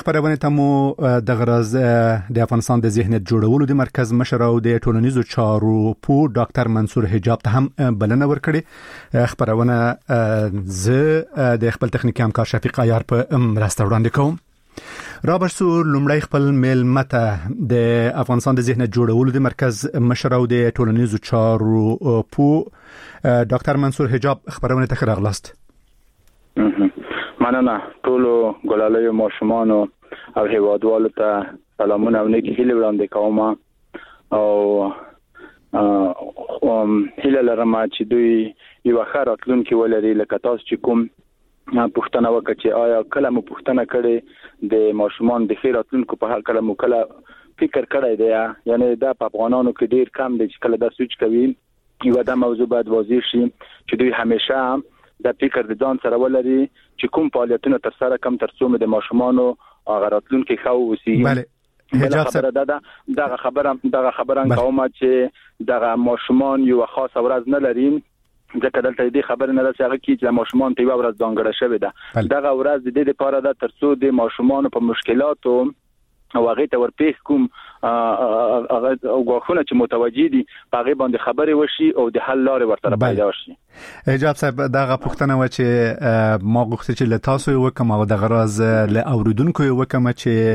خبرونه ته مو د غرض د افغانستان د ذهنیت جوړولو د مرکز مشر او د ټولنیزو چارو پو ډاکټر منصور حجاب ته هم بلنه ورکړي. خبرونه زه د خپل تخنیکی همکار شفیق عیار په مرسته وړاندې کوم. رابرسو لومړی خپل میل مته د افغانستان د ذهنیت جوړولو د مرکز مشر او د ټولنیزو چارو پو ډاکټر منصور حجاب خبرونه ته راغلاست. مننه ټولو ګلالیو ماشومان او هیوادوالو ته سلامونه او نیکی هیله وړاندې کوم او هیله لرم چې دوی یو ښه راتلونکي ولري. لکه تاسو چې کوم پوښتنه وکړه چې آیا کله مو پوښتنه کړې د ماشومان د ښه راتلونکو په حال کله مو کله فکر کړی دی؟ یعنی دا په افغانانو کې ډیر کم دی چې کله دا سوچ کوي. یو دا موضوع باید واضح شي چې دوی همیشه د فکر د ځان سره ولري چې کوم فعالیتونه تر سره کم تر څو د ماشومانو غراتلونکو خو وسی. بله حجاب صاحب دغه خبره کومه چې دغه ماشومان یو خاصه ورځ نه لري، ځکه دلته دې خبره نه راځي هغه چې ماشومان ته یو ورځ ځانګړې شوې ده. دغه ورځ د دې لپاره ده تر څو د ماشومان په مشکلاتو او هغه ته ورپېښ کوم هغه غوښنه چې متوجي دي هغه باندې خبرې وشي او د حل لارې ورته پیدا شي. حجاب صاحب دغه پوښتنه و چې ما غوښتل چې له تاسو وکم او د غراز له اوریدونکو وکم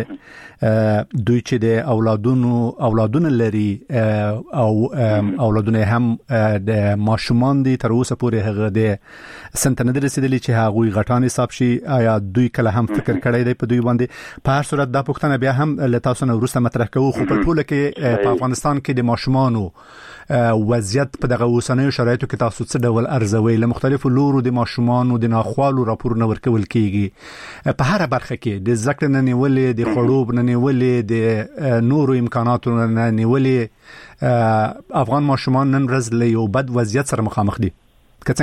چې دوی چې د اولادونه لري او اولادونه هم د ماشومان دي تر اوسه پورې هغه د سنتنه رسیدلی چې هغه غټان حساب شي. آیا دوی کله هم فکر کړی دی په دوی باندې؟ په هر صورت دا پوښتنه بیا هم له تاسو نه ورسته مطرح کوو. خو په ټوله کې په افغانستان کې د ماشومانو وضعیت په دغه اوسنیو شرایطو کې تاسو څه ډول ارزوي؟ له مختلفو لورو د ماشومانو د ناخوالو راپورونه ورکول کیږي په هر برخه کې، د ذکر نه نیولې، د خړوب نه نیولې، د نورو امکاناتو نه نیولې. افغان ماشومان نن ورځ له یو بد وضعیت سره مخامخ دي. که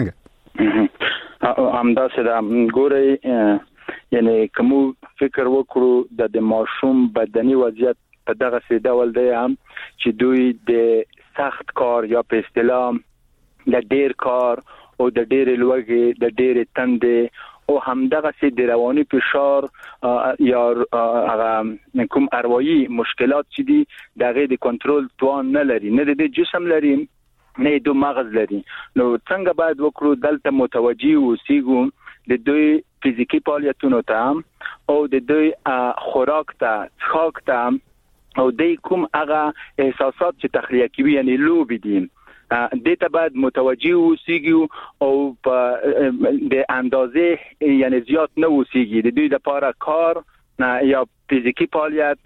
څنګه همداسې ده ګورئ، یعنی کوم فکر وکړو د ماشوم بدني وضعیت په دغه سي ډول دی چې دوی د سخت کار یا په اصطلاح د ډیر کار او د ډیر لوږې، د ډیر تندې او همدغه سي د رواني فشار یا هغه کوم اروايي مشکلات چې دي دغه د کنټرول توان نه لري، نه د جسم لري نه د مغز لري. نو څنګه باید وکړو؟ دلته متوجي اوسېږو د دوی فزیکی فعالیتونو ته او د دوی خوراک ته، څښاک ته او د کوم هغه احساسات چې تخلیه کوي یعنی لوبي دي د ته باید متوجي اوسېږو او په د اندازې یعنی زیات نه اوسېږي. د دوی لپاره کار یا فزیکی فعالیت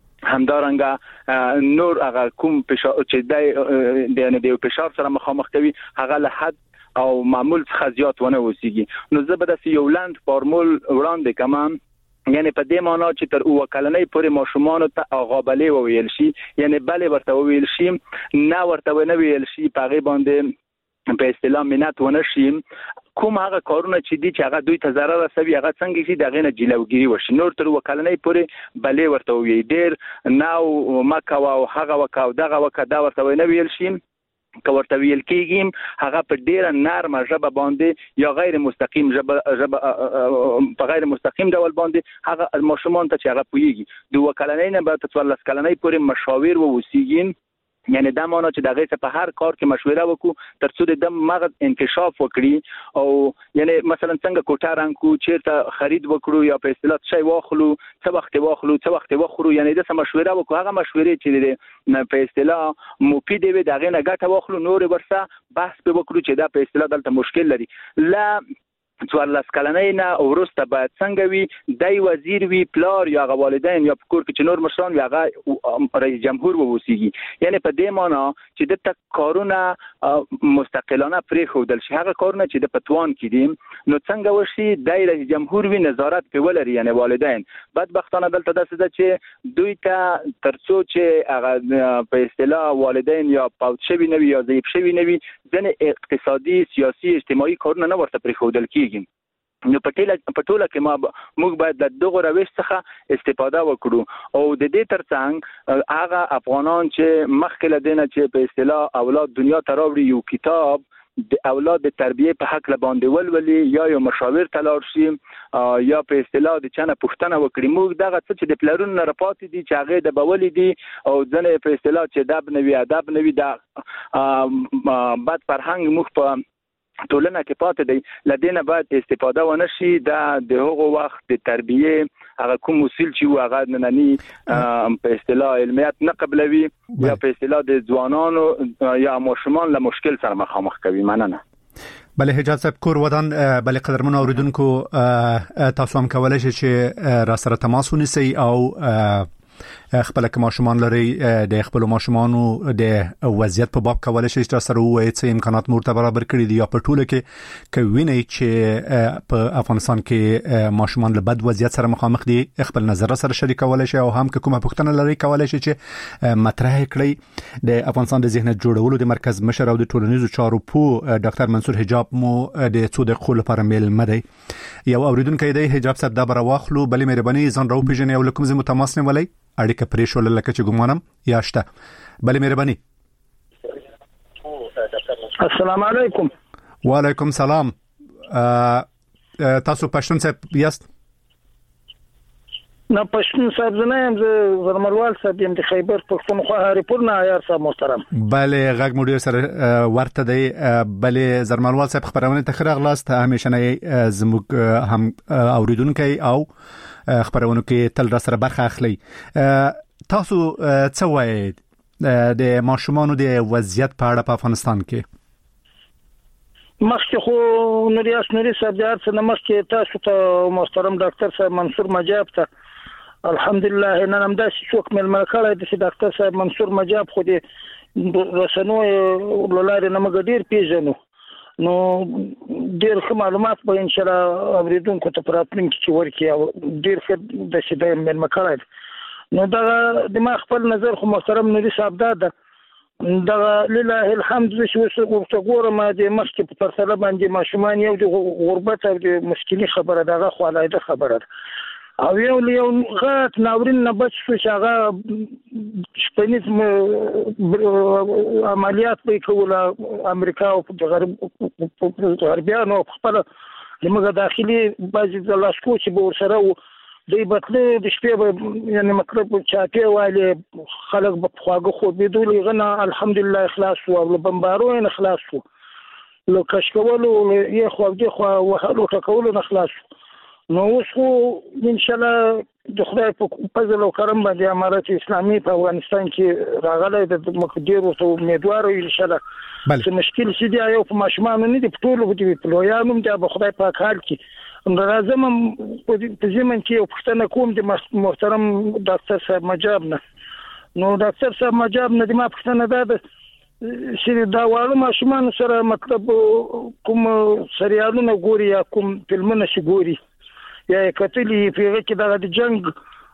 همدارنګه نور هغه کوم فشار چې د فشار سره مخامخ کوي هغه له حد او معمول څخه زیات ونه اوسېږي. نو زه به د یو لاند فارمول وړاندې کوم، یعنی په دې معنی چې تر اوه کلنۍ پورې ماشومان ته اغابلې وویل شي، یعنی بلې ورته وویل شي، نه ورته نه ویل شي، په هغه باندې په اصطلاح منت ونه شي. کوم هغه کارونه چې دي چې هغه دوی ته ضرر رسوي هغه څنګه شي دغه نه جلوګیری وشي. نور تر اوه کلنۍ پورې بلې ورته وویل ډیر نو مکه او هغه وکاو دغه وکا دا ورته نه ویل شي. که ورته ویل کېږي هغه په ډیره نرمه ژبه باندې یا غیر مستقیم ژبه په غیر مستقیم ډول باندې هغه ماشومان ته چې هغه پوهیږي د وکلنۍ نه به 14 کلنۍ پورې مشاور ووسیږي. یعنی دا معنی چې دغه څه په هر کار کې مشوره وکړو تر څو د مغز انکشاف وکړي او یعنی مثلا څنګه کوټه رنګو چیرته خرید وکړو یا په اصطلاح شی واخلو څه وخت واخلو څه وخت وخورو، یعنی د څه مشوره وکړو هغه مشورې چې په اصطلاح مفید وي دغه نه ګټه واخلو، نور ورسره بحث به وکړو چې دا په اصطلاح دلته مشکل لري. لا 14 کلنۍ نه ورسته باید څنګه وي دای وزیر وی پلار یا والدین یا کور کې نور مشران یا رئیس جمهور ووسیږي. یعنی په دې معنی چې د تک کارونه مستقلانه پرې خودل شي هغه کارونه چې د پتوان کې دي نو څنګه وشي دای رئیس جمهور وی نظارت په ولري. یعنی والدین بدبختانه دلته داسې چې دوی ته ترڅو چې هغه په اصطلاح والدین یا پاوت شوی نوي یا ضعیف شوی نوي ځنه اقتصادي سیاسي اجتماعي کارونه نه ورته پرې خودل کیږي. نو په ټوله کې موږ باید د دغه روش څخه استفاده وکړو او د دې ترڅنګ هغه افغانان چې مخکې لدینه چې په اصطلاح اولاد دنیا ته راوړي یو کتاب د اولاد د تربیه په حق باندې ولولي یا یو مشاور تلار شي یا په اصطلاح د چانه پښتنه وکړي. موږ دغه څه چې د پلرونو نه راپاتې دي چې هغه د بولې دي او ځنه په اصطلاح چې ادب نوي دا بد فرهنګ موږ په ټولنه کې پاتې دی. لدينا باید استفاده ونشي د هغو وخت د تربیه هغه کوم اصول چې هغه نننی په اصطلاح علمیت نه قبلوي یا په اصطلاح د ځوانانو یا ماشومان له مشکل سره مخامخ کوي. مننه. بله حجاج صاحب کور ودان بله قدرمن اوریدونکو تاسو هم کولای شئ چې را سره تماس ونیسئ او خپل ماشومان لري د خپل ماشومانو د وضعیت په باب کولای شي چې سره وایي چې امکانات مرتبه برابر کړي دي یا په ټوله کې کوینه چې په افغانستان کې ماشومان له بد وضعیت سره مخامخ دي خپل نظر سره شریکولای شي او هم کومه پوښتنه لري کولای شي چې مطرح کړي. د افغانستان د ذهنیت جوړولو د مرکز مشر او د ټولنیزو چارو په ډاکټر منصور حجاب مو د څو دقیقو لپاره میل مدي یو اوریدونکو دی حجاب صاحب دا بر واخلو بلې مهرباني ځان راو پیژنې او لکم زمو تماس نه ولای اړیکه پرې شو لکه چې ګمانم یا شته. بلې مهرباني. السلام علیکم. وعلیکم سلام. تاسو پښتون صاحب یاست؟ نه پښتون صاحب نه یم، زرملوال صاحب یم د خیبر پښتونخوا هریپور نه. یار صاحب محترم. بله غږ مو ډیر سره ورته دی. بله زرملوال صاحب خبرونه ته خراغلاست همیشه نه زموږ هم اوریدونکو او خبرونه کې تل را سره برخه اخلي. تاسو څه وایي د ماشومانو د وضعیت په اړه په افغانستان کې؟ مخکې خو نوري صاحب د ارڅ نه مخکې تاسو ته محترم ډاکټر صاحب منصور مجاب ته الحمدلله نن هم داسې څوک ململ کړی دی چې ډاکټر صاحب منصور مجاب خو د رسنیو لاره نه موږ ډیر پیژنو، نو ډیر ښه معلومات به ان شاء الله اوریدونکو ته پراتلونکي کې ورکړي او ډیر ښه د شیدای ململ کړی. نو دا د ما خپل نظر خو محترم نوري صاحب دا لله الحمد چې ورته ګورم د مخکې په پرتله باندې ماشومان یو د غربت او د مسکینی خبره دغه خو علایده خبره او یو غات ناورین نه بچ شو چې هغه شپنیز عملیات به کوله امریکا او غربیانو خپل لمغه داخلي بعضی د لاسکو چې به ورسره دی بتله د شپې به یعنی مطلب چاپی والی خلک به خواږه خو بدول غنا الحمدلله اخلاص او بمبارو نه اخلاص لو کشکولو یې خو دې خو وهلو ټکولو نه اخلاص. نو اوس خو ان شاء الله د خدای په فضل او کرم باندې امارت اسلامي په افغانستان کې راغلی د مقدیر او امیدوار ان شاء الله چې مشکل شي دی یو په ماشومان نه دی په ټولو دی په لویانو د خدای پاک حال کې راځم په زمن کې یو پښتنه کوم د محترم ډاکټر صاحب مجاب نه. نو ډاکټر صاحب مجاب نه د ما پښتنه ده چې دا واړه ماشومان سره مطلب کوم سریالونه ګوري یا کوم فلمونه شي ګوري یا کتلی پیغه کې د جنگ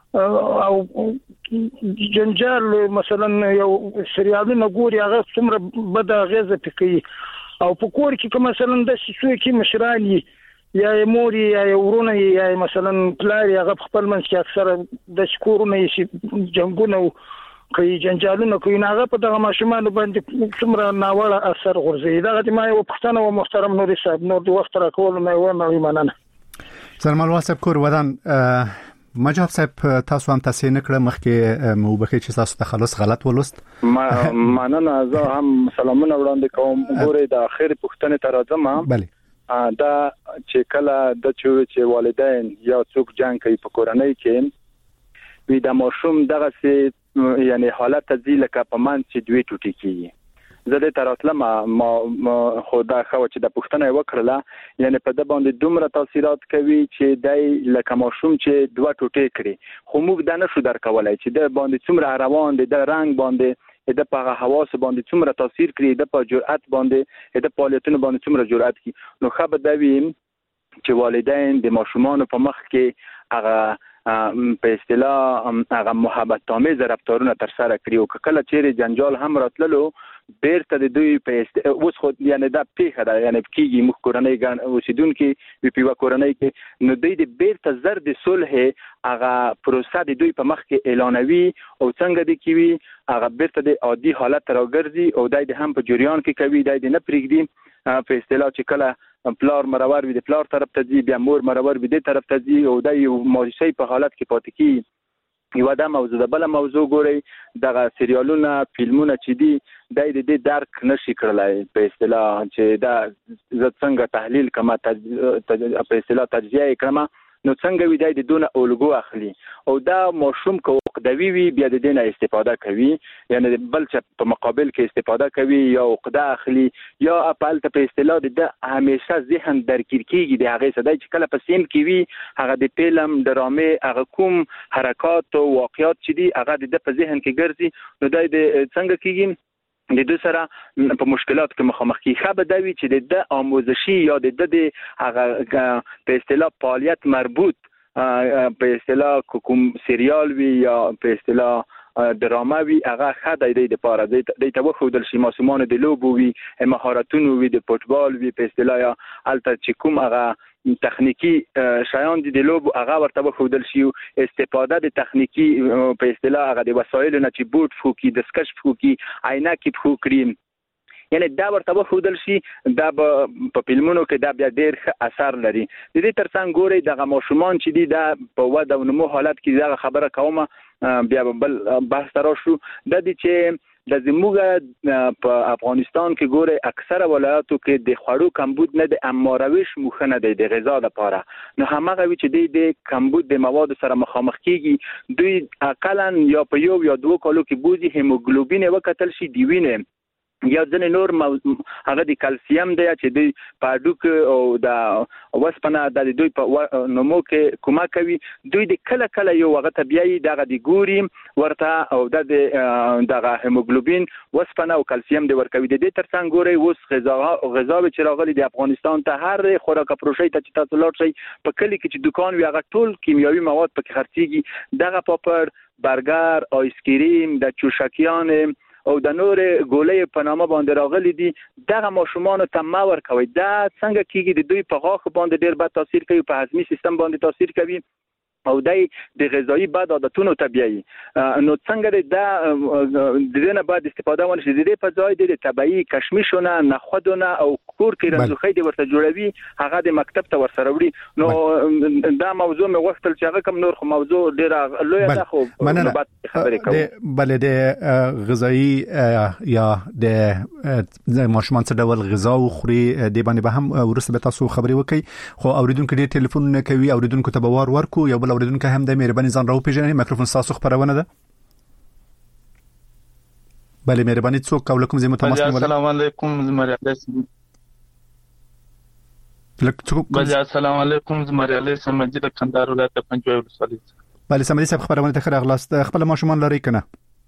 او جنجال مثلا یو سریالونه ګوري هغه څومره بد غیزه پکې او په کور کې کوم مثلا د شوي کې مشرانی یا موري یا ورونه یا مثلا پلار هغه خپل منځ کې اکثره د شکورونه شي جنگونه کوي جنجالونه کوي هغه په دغه ماشومان باندې څومره ناوړه اثر غورځي. دا د ما یو پښتنه او محترم نوري صاحب نور د وخت راکول مې و مننه. سلام صاحب کور ودان مجاب صاحب تاسو هم تاسو نه کړه مخکې مو بخې چې تاسو تخلص غلط ولست مننه. زه هم سلامونه وړاندې کوم. ګوره د اخر پښتنه تر ځم بله دا چې کله د چې والدین یا څوک جنگ کوي په کورنۍ کې وي د ماشوم دغه سي یعنی حالت ځي لکه په من چې دوی ټوټي کیږي. زه د تراتله ما خدا خو چې د پښتنه وکړه یعنی په د باندې دومره تاثیرات کوي چې دای لکه ماشوم چې دوه ټوټې کړي خو موږ دا نشو درکولای چې د باندې څومره روان دي د رنگ باندې د په حواس باندې څومره تاثیر کړي د په جرأت باندې د فعالیتونو باندې څومره جرأت کړي. نو خو به دا ویم چې والدین د ماشومان په مخ کې هغه په اصطلاح هغه محبت آمیز رفتارونه تر سره کړی او کله چیرې جنجال هم راتللو بیرته د دوی په اوس خو یعنی دا پیخه ده یعنی کیږي مخ کورنۍ ګان اوسیدونکو په پیوا کورنۍ کې نو دوی د بیرته زر د صلح هغه پروسه د دوی په مخ کې اعلانوي او څنګه د کیوي هغه بیرته د عادي حالت راګرځي او دای د هم په جریان کې کوي دای د نه پریږدي په اصطلاح چې کله پلار مرور وي د پلار طرف ته ځي بیا مور مرور وي د طرف ته ځي او د یو ماجوسي په حالت کې پاتې کی یو د موضوع د بل موضوع ګوري دغه سریالونه فلمونه چې دي د دې درک نشي کړلای په اصطلاح چې دا ز څنګه تحلیل کما په اصطلاح تجزیه کړم نو څنګه وی د دونه اولګو اخلي او دا مشوم کو قدوی وی بیا د دینه استفاده کوي یعنی بل چې په مقابل کې استفاده کوي یا عقده اخلي یا خپل ته په اصطلاح د همیشه ذهن درگیر کیږي د هغه صدای چې کله په سیم کې وی هغه د فلم ډرامه هغه کوم حرکات او واقعیات چې دي هغه د په ذهن کې ګرځي نو د څنګه کیږي د دوی سره په مشکلات کې مخامخ کی خبر دوی چې د آموزشي یا د هغه په اصطلاح فعالیت مربوط په اصطلاح کوم سریال وی یا په اصطلاح درامه وی هغه خدای د لپاره د توخو د ماشومان د لوبو وی مهارتونو وی د فوتبال وی په اصطلاح یا الته چې کوم هغه تخنیکی شایان دي د لوبو هغه ورته خودل شي استفاده د تخنیکی په اصطلاح هغه د وسایل نه چې بوت فوکی د سکش فوکی عینکی فوکري یعنی دا ورته خودل شي دا په فلمونو کې دا بیا ډیر اثر لري د دې ترڅنګ ګوري دغه ماشومان چې دي دا په وده او نمو حالت کې دا خبره کومه بیا بل بحث راشو د دې چې د زموږ په افغانستان کې ګوره اکثره ولایاتو کې د خوړو کمبود نه د امارویش مخنه دی د غذا لپاره نو همغه وی چې د کمبود د مواد سره مخامخ کیږي دوی اقلا یا په یو یا دوه کالو کې بوزي هیموګلوبین وکتل شي دی وینه یا ځنې نور هغه د کلسیم دی چې دوی په هډوکو او د وسپنه د دوی په نمو کې کومک کوي دوی د کله کله یو هغه طبيعي دغه د ګوري ورته او د دغه هیموګلوبین وسپنه او کلسیم دی ورکوي د دې ترڅنګ ګوري اوس غذا چې راغلي د افغانستان ته هر خوراک پروشي ته چې تاسو لاړ شئ په کلی کې چې دکان وي هغه ټول کیمیاوي مواد پکې خرڅيږي دغه پاپر برګر آیسکریم د چوشکیان او د نور ګولې په نامه باندې راغلي دي دغه ماشومان ته مور کوي دا څنګه کیږي د دوی په غاښ باندې ډیر بد تاثیر کوي په هضمي سیستم باندې تاثیر کوي او د غذایی بد عادتونو طبيعي نو څنګه د دې نه بعد استفاده ونشي د دې په ځای د طبيعي کشمشونه نخودونه او کور کې رنځخې د ورته جوړوي هغه د مکتب ته ورسره وړي نو دا موضوع مې غوښتل چې هغه کوم نور خو موضوع ډیر لوی ده خو بعد خبرې کوم بل د غذایی یا د ماشومان څه ډول غذا او خوري د باندې به هم ورسره به تاسو خبرې وکړي خو اوریدونکو ډیر ټلیفون نه کوي اوریدونکو ته به ورکو یو بل اوریدونکو هم د مهرباني ځان راو پیژنې میکروفون تاسو خبرونه ده بله مهرباني څوک کوم زموږ تماس نیول السلام علیکم زمریاله السلام علیکم زمریاله سمجید کندهار ولایت پنځوي ولسوالۍ بله سمدي صاحب خبرونه ته خیر اغلاست خپل ماشومان لري کنه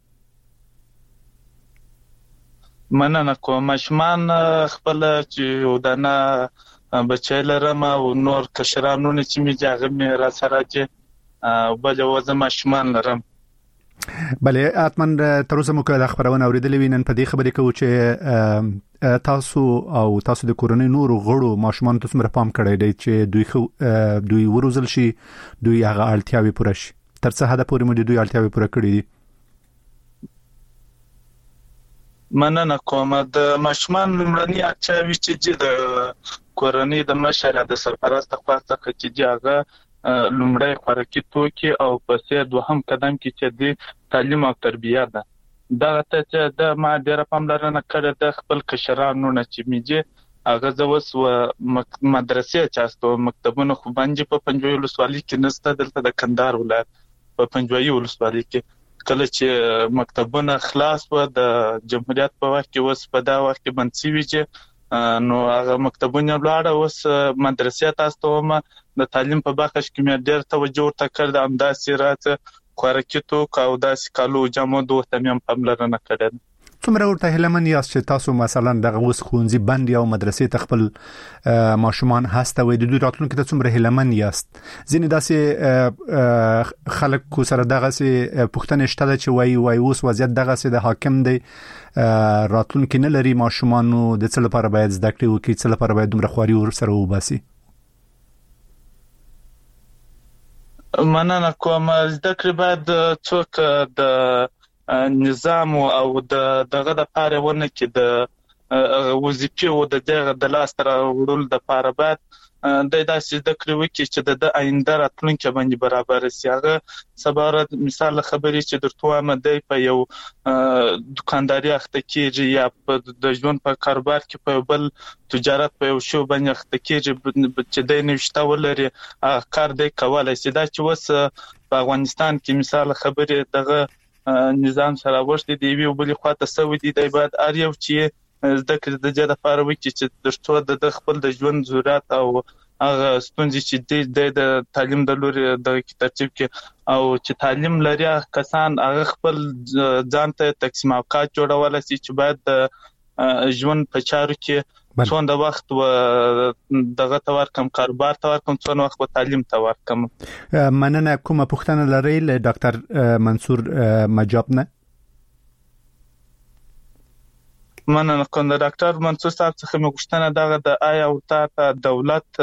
مننه کوم ماشومان خپل چې ودانه بچی لرم او نور کشرانونه چې می جاغه مې را سره چې بل وزه ماشومان لرم بله اتمن تر اوسه مو کله خبرونه اوریدلې وینن په دې خبرې کوم چې تاسو د کورنۍ نور غړو ماشومان تاسو مر پام کړی دی چې دوی وروزل شي دوی هغه اړتیاوي پوره شي تر څه حد پورې مو دوی اړتیاوي پوره کړې دي مننه کوم د ماشومان لمړنی اړتیاوي چې د کورنۍ د مشر د سرپرست خاصه چې هغه لومړی خوراکي توکي او پسې دوهم قدم کې چې د تعلیم او تربیه ده دا ته چې د ما ډیره پاملرنه کړې د خپل کشرانو نه چې میږي هغه زوس و مدرسې چاستو مکتبونه خو باندې په پنځوي ولسوالۍ کې نسته دلته د کندهار ولایت په پنځوي ولسوالۍ کې کله چې مکتبونه خلاص و د جمهوریت په وخت کې وس په دا وخت کې بند شوی چې نو هغه مکتبونه لاړه اوس مدرسې تاسو ته د تعلیم په برخه کې مې ډېر توجه ورته کړ د امداسي راته خوراکي توکو او داسې کالو جامو دوه تمام پاملرنه کړې څومره ورته هلمن یاست چې تاسو مثلا دغه اوس خونځي بند یا مدرسې ته خپل ماشومان هستوي د دوی راتلونکي ته څومره هلمن یاست ځینې داسې خلک کو سره دغه سي پښتنه شته چې وای اوس وضعیت دغه سي د حاکم دی راتلونکي نه لري ماشومان د څه لپاره باید زده کړې وکړي څه لپاره باید دومره خواري ور سره وباسي مننه کوم زده کړې باید څوک د نظام او دغه د پاره ونه کې د وظیفې او د لاس تر وړل د لپاره باید د داسې د کړو چې د آینده راتلونکي باندې برابر شي. هغه سبارت مثال خبرې چې درته مده په یو دکانداري اخته کېږي یا د ژوند په کاروبار کې په بل تجارت په یو شو باندې اخته کېږي چې د نوښت ولري کار دی کولای شي. دا چې وس په افغانستان کې مثال خبرې دغه نظام سره ورته دی وی بل خواته سوي دی بعد اړیو چې ذکر د جده لپاره وکړي چې د څو د خپل د ژوند ضرورت او هغه ستونزې چې د تعلیم د لوري د ترتیب کې او چې تعلیم لري کسان هغه خپل ځان ته تقسیم اوقات جوړول شي چې باید د ژوند په چارو کې څوند وخت و دغه تور کم کاروبار تور کم څوند وخت په تعلیم تور کم. مننه. کومه پوښتنه لرئ له ډاکټر منصور مجاب نه؟ مننه کوم. د ډاکټر منصور صاحب څخه مې غوښتنه دغه د آیا ورته دولت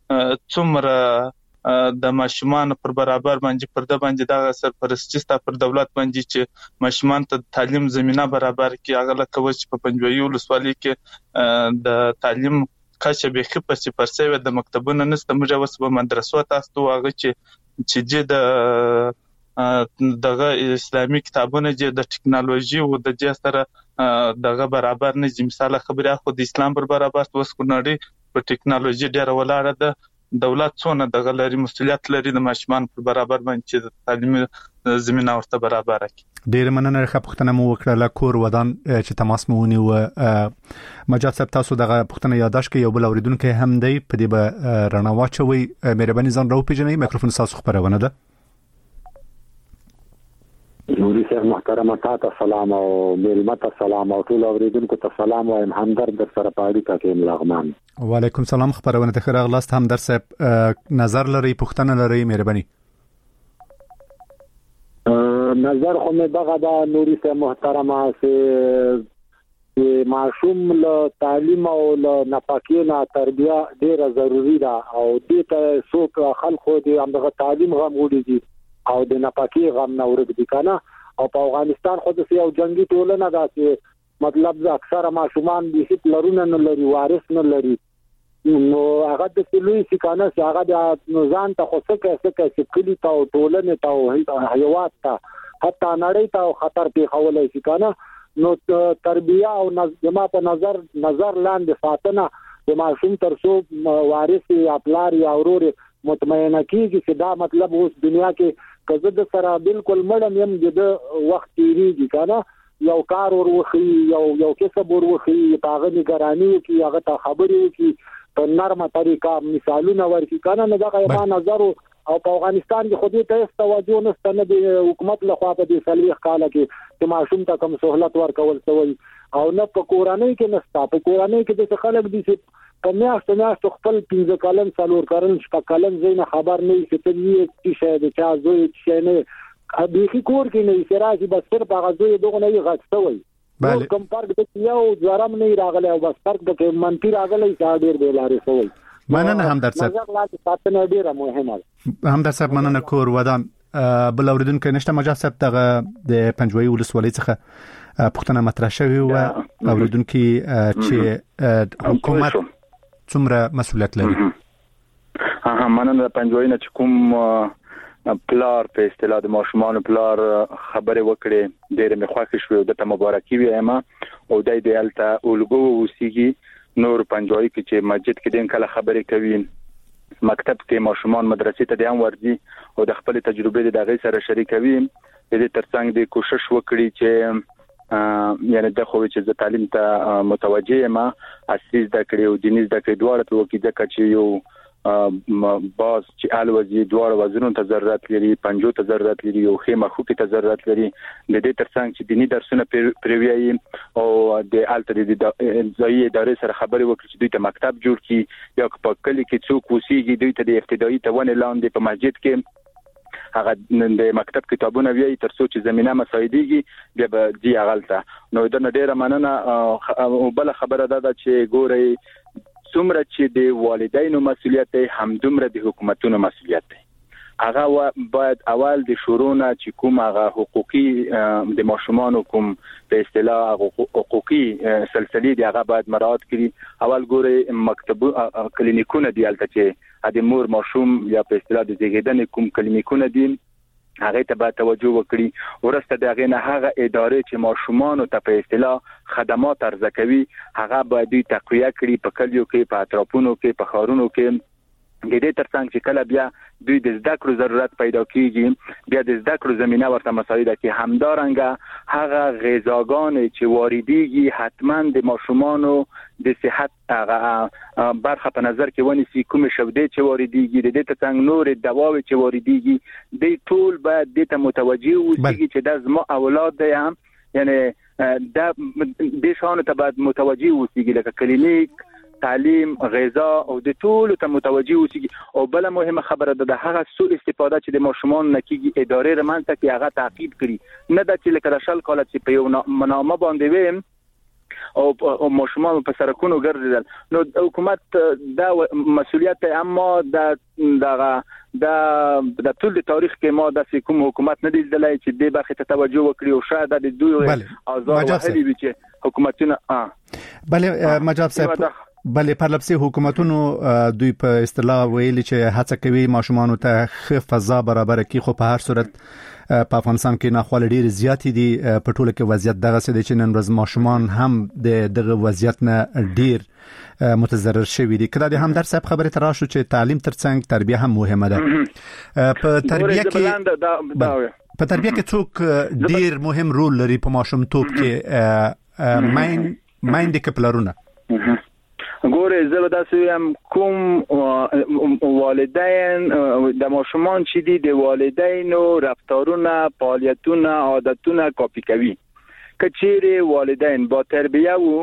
څومره د ماشومان پر برابر باندې پر د باندې دغه سرپرستی ستا پر دولت باندې چې ماشومان ته تعلیم زمينه برابر کړي. هغه لکه چې په پنځوي ولسوالۍ کې د تعلیم کچه به خپل سپرسوي د مکتبونو نسته موږ اوس په مدرسو تاسو هغه چې د دغه اسلامي کتابونه چې د ټکنالوژي او د جسره دغه برابر نه دي. مثال خبره خو د اسلام پر برابر اوس کو نړۍ په ټکنالوژي ډیره ولاړه ده. دولت څونه دغه لري مسؤلیت لري د ماشومان پر برابر باندې چې تعلیم زمينه ورته برابر کړي. ډیر مننه. خپختنه مو وکړه کور ودان چې تماس مو ونی او مجاد صاحب تاسو دغه پختنه یاداش کې یو بل اوریدونکو هم دی په دې به رڼا واچوي. مهرباني ځان راو پیژنئ. میکروفون تاسو خبرونه ده. نوري صاحب محترم تاسو سلام او ملمت سلام او ټول اوریدونکو ته سلام وایم. همدرد در سره پاړی کې ملغمان. وعلیکم سلام. خبرونه ته خیر اغلاست. همدرد صاحب نظر لري پښتنه لري مهرباني. نظر خو مې دغه د نوري صاحب محترمه چې معصوم له تعلیم او له نفقې نه تربیه ډیره ضروری ده او دې ته څوک خلکو دې همغه تعلیم غم وړي دي او د نفقې غم نه ورګ دي کنه. او په افغانستان خو د یو جنگي ټولنه ده چې مطلب د اکثره ماشومان د هیڅ لرونه نه لري وارث نه لري. نو هغه د سلوي سکانه چې هغه د نظام ته خو څه چې کلی ته او ټولنه ته او حیوانات ته حتی نړۍ ته خطر پیښولای شي کنه. نو تربیه او جما په نظر لاندې ساتنه د ماشوم ترڅو وارث یا پلار یا ورور مطمئنه کیږي چې دا مطلب اوس دنیا کې کزه د سره بالکل مړم یم د وخت تیریږي کنه. یو کار وروخي یو کسب وروخي پاغه نگرانی کی هغه ته خبرې کی په نرمه طریقه مثالونه ورکي کنه. نه دا غیبه نظر او په افغانستان کې خودي ته توجه نشته نه د حکومت لخوا په دې سلويخ کاله کې چې ماشوم ته کوم سہولت ورکول شوی او نه په کورانۍ کې نشته. په کورانۍ کې د خلک دي چې په میاشت خپل 15 کلن څلور کلن شپږ کلن زینه خبر نه شي ته یې چې د چا زوی چې نه ابيخي کور کې نه سراسي بس صرف هغه زوی دغه نه غټوي. بله کوم فرق د یو ځرم نه راغلی او بس فرق د منتی راغلی چې ډیر به لارې سوی. مننه همدرد صاحب. نظر لا ساتنه ډیره مهمه ده. همدرد صاحب مننه. کور ودان بل اوریدونکو نشته. مجاد صاحب دغه د پنځوي ولسوالۍ څخه پښتنه مطرح شوی او اوریدونکو چې حکومت څومره مسؤلیت لري. مننه. پنځوي نه چې کوم پلار په اصطلاح د ماشومان پلار خبره وکړي ډېر مې خوښ شو د ته مبارکي وایم او دای دې الته اولګو وسیږي نور پنځوي کې چې مسجد کې دین کله خبرې کوي مکتب کې ماشومان مدرسې ته دیم ورځي او د خپل تجربې د غي سره شریکوي. دې ترڅنګ د کوشش وکړي چې یعنی د خو چې د تعلیم ته متوجه ما اساس د کړیو دیني د کړي دوه ته وکړي د کچې یو باز چې الوزي دوه وزنونو ته ضرورت لري 50 ته ضرورت لري او خیمه خو ته ضرورت لري. د دې ترڅنګ چې دینی درسونه پریوي او د الټری د ځای ادارې سره خبرې وکړي چې دوی ته مکتب جوړ کړي یا په کلی کې څوک وسیږي دوی ته د ابتدایي ته ونه لاندې په مسجد کې هغه د مکتب کتابونه وی ترڅو چې زمينه مساعدېږي بیا به دی اغلته. نو د ډیره مننه. او بل خبره ده چې ګوري څومره چې د والدینو مسؤلیت دی هم دومره د حکومتونو مسؤلیت دی. هغه باید اول د شورونه چې کوم هغه حقوقي د ماشومان کوم په اصطلاح حقوقي سلسله دی هغه باید مراعات کړي. اول ګوره مکتب کلینیکونه دی البته چې د مور ماشوم یا په اصطلاح د زیږیدنې کوم کلینیکونه دي هغه ته باید توجه وکړي. ورسته دغه نه هغه ادارې چې ماشومان ته په اصطلاح خدمات عرضه کوي هغه باید تقویه کړي په کلیو کې په اطرافونو کې په ښارونو کې. د دې ترڅنګ چې کله بیا دوی د زده کړو ضرورت پیدا کیږي بیا د زده کړو زمينه ورته مساعده کې همدارنګه هغه غذاګان چې واردېږي حتما د ماشومانو د صحت هغه برخه په نظر کې ونیسي. کوم شودې چې واردېږي د دې ترڅنګ نور دواوې چې واردېږي د ټول باید د ته متوجي اوسېږي چې د زما اولاد دی هم یعنی د شانو ته باید متوجي اوسېږي لکه کلینیک تعلیم غذا او د ټول ته متوجي اوسېږي. او بل مهمه خبره ده د هغه سوء استفاده چې د ماشومان نکېږي ادارې رمنځته کې هغه تعقیب کړي نه د چې لکه شل کال چې په یو منامه باندې ویم او ماشومان په سرکونو ګرځیدل نو حکومت دا مسؤلیت اما د ټول د تاریخ کې ما د کوم حکومت نه دی دلای چې د برخه ته توجه وکړي او شاید د دوی آزاد وهلي وي چې حکومتونه بله مجاب صاحب بله پرلپسې حکومتونو دوی په اصطلاح ویلي چې هڅه کوي ماشومان ته ښه فضا برابر کړي خو په هر صورت په افغانستان کې ناخوالې ډېر زیات دي په ټوله کې وضعیت دغه څه دی چې نن ورځ ماشومان هم دغه وضعیت نه ډېر متضرر شوي دي. کله د همدرد صاحب خبرې ته راشو چې تعلیم ترڅنګ تربیه هم مهمه ده. په تربیه کې څوک ډېر مهم رول لري په ماشومتوب کې مایند کپلرونه ګوره زه به تاسو هم کوم والدین د ماشومان چې دي د والدینو رفتارونه فعالیتونه عادتونه کاپی کوي. کچېره والدین با تربیه وو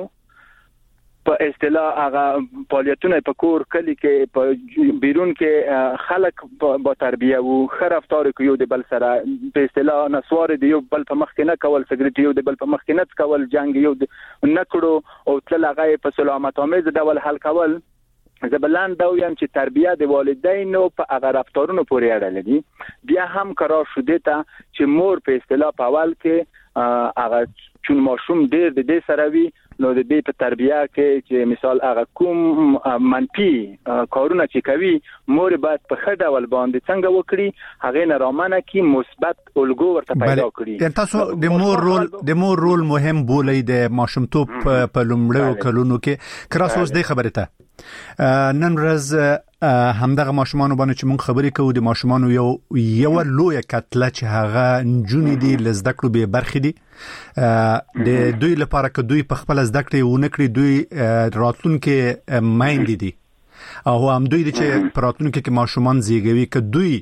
په اصطلاح هغه فعالیتونه په کور کلی کې په بیرون کې خلک با تربیه وو ښه رفتار کوي د بل سره په اصطلاح نسوار دی یو بل په مخ کې نه کول سګریټ یو د بل په مخ کې نه کول جنگ یو نه کړو او تل هغه په سلامت آمیز ډول حل کول. زبلان دا ویم چې تربیه د والدینو په هغه رفتارونو پورې اړه لري. بیا هم قرار شوه ته چې مور په اصطلاح په اول کې هغه چون ماشوم ډېر د دې سره وي نو د دې په تربیه کې چې مثال هغه کوم منفي کارونه چې کوي مور باید په ښه ډول باندې څنګه وکړي هغه نه رامنه کې مثبت الګو ورته پیدا کړي. تاسو د مور رول مهم بولئ د ماشومتوب په لومړیو کلونو کې کراس اوس د خبره ته نن ورځ همدغه ماشومان باندې چې مونږ خبرې کوو د ماشومان یو لوی کتله چې هغه نجونې دي لزده کړو به برخې دي د دوی لپاره که دوی په خپل زده کړې ونه کړي دوی راتلونکي مایند دي او هم دوی چې پراتونکو کې ماشومان زیږوي که دوی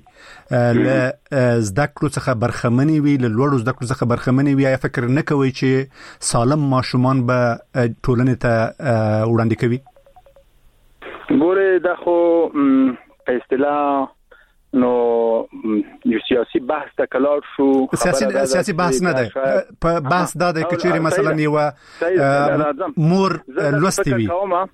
له زده کړو څخه برخمنې وي له لوړو زده کړو څخه برخمنې وي یا فکر نه کوي چې سالم ماشومان به ټولنې ته وړاندې کوي. ګوره دا خو په اصطلاح نو یو سیاسي بحث ته کلار شو. سیاسي بحث نه دی په بحث دا دی چې چیرې مثلا یو مور لوستي وي.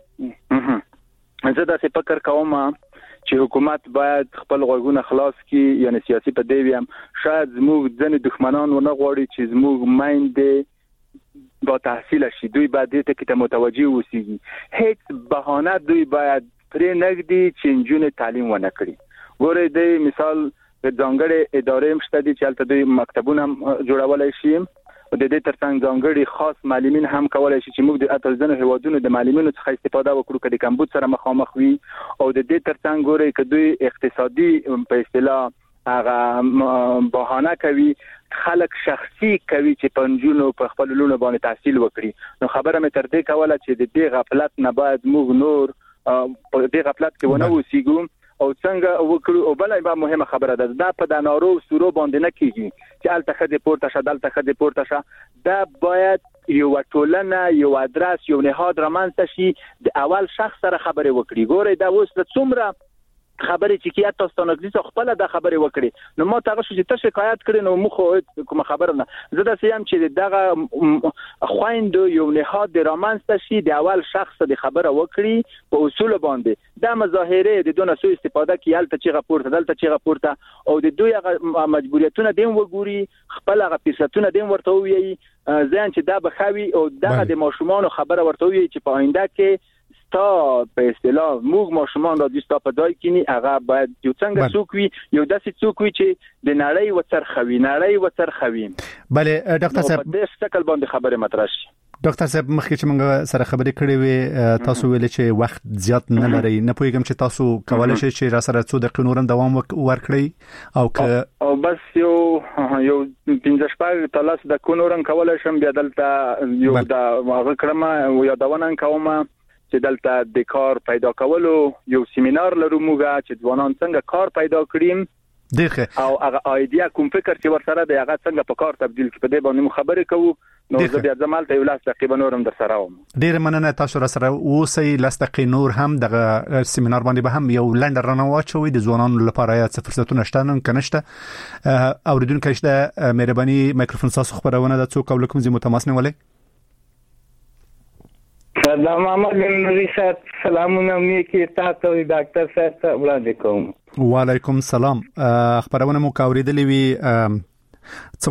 زه دا څه فکر کوم چې حکومت باید خپل غوږونه خلاص کړي یعنی سیاسي په دی ویم شاید زموږ ځنې دښمنان ونه غواړي چې زموږ مایند با تحصیل شي دوی باید دې ته کې متوجي اوسېږي. هیڅ بهانه دوی باید پرې نګدي چې نجونې تعلیم ونه کړي. ګوره د مثال د ځانګړي ادارې مشته دي چې البته دوی مکتبونه جوړولای شي او د دې ترڅنګ ځانګړي خاص معلمین هم کولای شي چې موږ د اتلزنو هیوادونو د معلمینو څخه استفاده وکړو کله کمبود سره مخامخ وي او د دې ترڅنګ ګوره چې دوی اقتصادي په اصطلاح هغه بهانه کوي خلک شخصي کوي چې پنځونو په خپل لونه باندې تحصیل وکړي. نو خبره مې تر دې کوله چې د دې غفلت نه باید موږ نور په دې غفلت کې ونه اوسېږو او څنګه وکړو. او بلای به مهمه خبره ده دا په د نارو سورو باندې نه کیږي چې الته خدي پورته شه دلته خدي پورته شه دا باید یو ټولنه یو ادرس یو نهاد رامنځته شي د اول شخص سره خبرې وکړي. ګوره دا اوس د څومره خبرې چې کیات تاسو نه دي خپل د خبرې وکړي نو ما ته غوښتل چې تاسو شکایت کړئ نو مخه کوم خبره نه زه د سیام چې دغه خويند یو نهاد د رومانس شي د اول شخص د خبره وکړي په اصول باندې د مظاهره د دونه سو استفاده کیال ته چې راپورته دلته چې راپورته او د دوی مجبوریتونه دیم وګوري خپل غ پیسټونه دیم ورته وي ځان چې دا بخوي او دغه د ماشومان خبره ورته وي چې په آینده کې تا په اصطلاح موږ ماشومان را دستا په دای کینی هغه باید یو څنګه څوک وي یو داسې څوک وي چې د نړۍ وترخوي بله ډاکټر صاحب په دې شکل باندې خبره مطرح شي ډاکټر صاحب مخکې چې موږ سره خبرې کړې وي تاسو ویل چې وخت زیات نه لري نه پوهیږم چې تاسو کولای شئ چې را سره څو دقیقې نورم دوام ورکړئ او بس یو 15 شپږ تلاس د کونورن کولای شم بیا دلته یو دا هغه کړم یا داونه کوم چې دلته د کار پیدا کولو یو سیمینار لرو موږ چې ځوانان څنګه کار پیدا کړیم دغه او هغه ایډیا کوم فکر چې ورسره د هغه څنګه په کار تبدیل کړي په دې باندې خبرې کوو نو زه بیا زمال ته ولاس تقریبا نورم در سره وم ډیر مننه تاسو را سره اوسئ لستقې نور هم دغه سیمینار باندې به هم یو لنډ رانواچوي د ځوانانو لپاره یا فرصتونه شته نن کنهشته اوریدونکو شته مهرباني مایکروفون تاسو خبرونه د څوک او کوم زمو تماس نه ولې سلام محمد نوري صاحب سلامونه مې تاسو ډاکټر صاحب ته وړاندې کوم وعلیکم السلام خبرونه مو کاوریدلې وی څه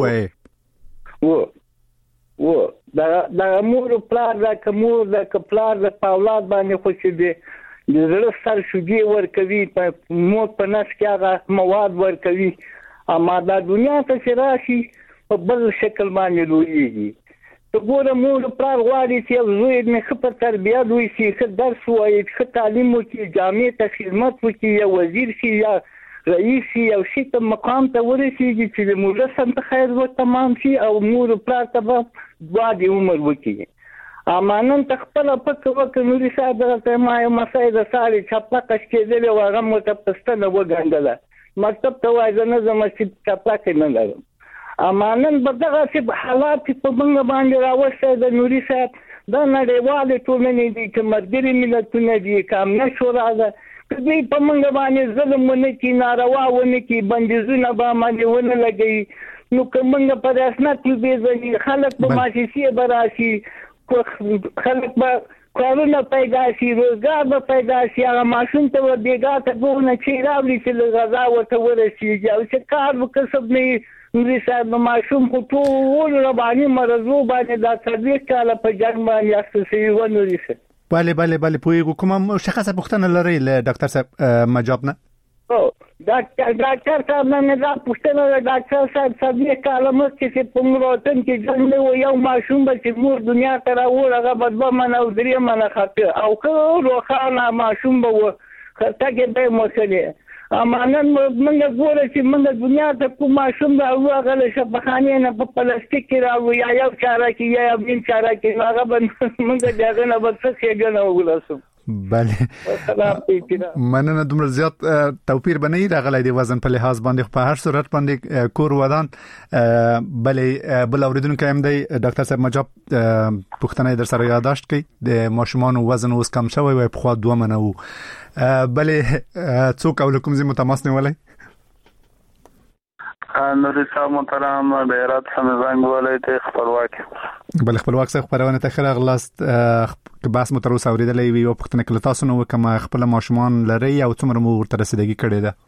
غواړي و دا مور پلار دا کومور دا کپلار د اولاد باندې خوشي دي د زړه سر شوګي ورکوي په موت په نس کې هغه مواد ورکوي اما دا دنیا ته چې راشي په بل شکل باندې لویږي ته ګوره مور پلار غواړي چې زوی دې خپل تربیه دوی شي ښه درس وایي ښه تعلیم وکړي جامع ته خدمت وکړي یا وزیر شي یا رئیس شي او شي ته مقام ته ورسیږي چې د مدرسې ته خیر و تمام شي او مور پلار ته به د عمر وکړي امانن تخپل پک وک نوري صاحب ته ما یو مسایل ساري چپلاک کېدل او هغه متپستنه وګڼله مکتب ته وایي نه زما چې چپلاک نه لرم امانن بدغه چې حالات په موږ باندې راوښته د نوري صاحب د نړیوال ټولنې دي چې مرګري ملتونه دي کامنه شورا ده کدی په موږ باندې ظلم ونه کی ناروا ونه کی بندیزونه به باندې ونه لګي نو کومه په رسمت کې به خلک په ماشي براشي خلک به کارونه پیدا شي روزګار به پیدا شي هغه ماشوم ته ورګا ته ګونه چې راوړي چې غذا ورته ورسیږي او چې کار وکړي نه نوري صاحب ماشوم خو ټول رباني مرزو باندې دا سرویس کاله په جنگ باندې اساسي و نوري صاحب بله پویګو کوم شخصه پښتنه لري له ډاکټر صاحب مجاب نه او ډاکټر صاحب نه دا پښتنه ډاکټر صاحب سرویس کاله مخکې چې په مروتن کې جنگ و یو ماشوم چې مور دنیا ته راوړ هغه بدبه منو درې منه خاطر او که روخانه ماشوم به خطا کې به مسلې امانن موږ ګوره چې موږ دنیا ته کوم ماشوم راوړو هغه شپخانه نه په پلاستیک کې راوړو یا یو چاره کې یا بل چاره کې هغه موږ دغه نه بس څه نه وګورم بله مننه دومره زیات توپیر بنئ راغلی دی وزن په لحاظ باندې په هر صورت باندې کور ودان بله بل اوریدونکو هم دی ډاکټر صاحب مجاب پښتنه در سره یاداشت کړي د ماشومان وزن اوس کم شوی وي په خوا 2 منه وو بله څوک او کوم زمو تماس نیولای نوري صاحب محترم بیرات سمزنګ ولای ته خپلواک بل خپلواک څخه خبرونه ته خره غلاست بحث مو تر اوسه اوریدلې وي او پښتنه کله تاسو نو کوم خپل ماشومان لري او څومره مو ورته رسیدګي کړې ده